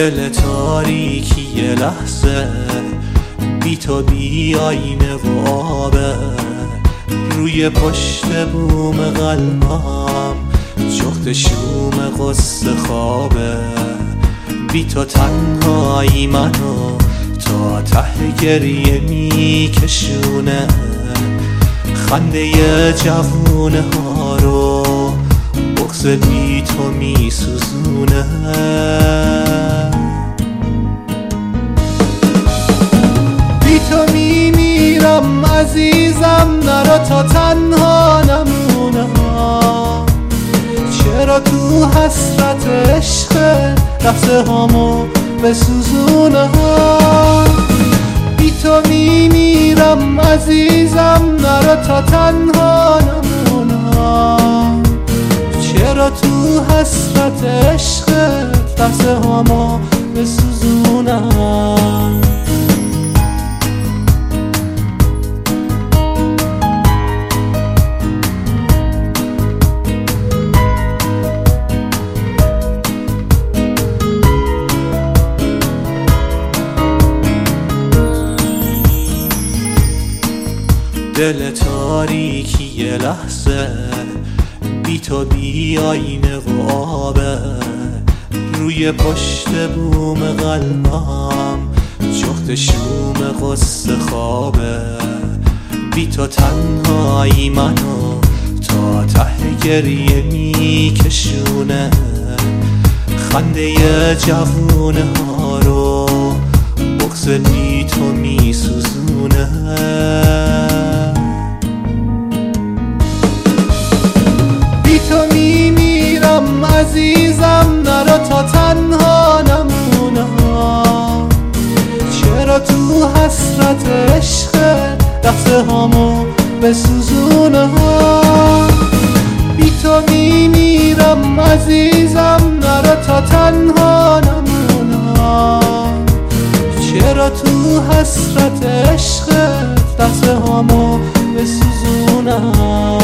دل تاریکی یه لحظه بی تو بی آینه و آبه، روی پشت بوم قلبم جفت شوم قصه خوابه. بی تو تنهایی منو تا ته گریه میکشونه، خنده جوونه ها رو بغض بی تو میسوزونه. بی تو میمیرم عزیزم، نرو تا تنها نمونم. چرا تو حسرت عشق لحظه هامو بسوزونه؟ بی تو میمیرم عزیزم، نرو تا تنها نمونم. چرا تو حسرت عشق لحظه هامو بسوزونم؟ دل تاریکی یه لحظه بی تو بی آینه و آبه، روی پشت بوم قلبم جفت شوم قصه خوابه. بی تو تنهایی منو تا ته گریه میکشونه، خنده جوونه ها رو بغض بی تو میسوزونه. بی تو میمیرم عزیزم، نرو تا تنها نمونم. چرا تو حسرت عشق لحظه هامو بسوزونه؟ بی تو میمیرم عزیزم، نرو تا تنها نمونم. چرا تو حسرت عشق لحظه هامو بسوزونم؟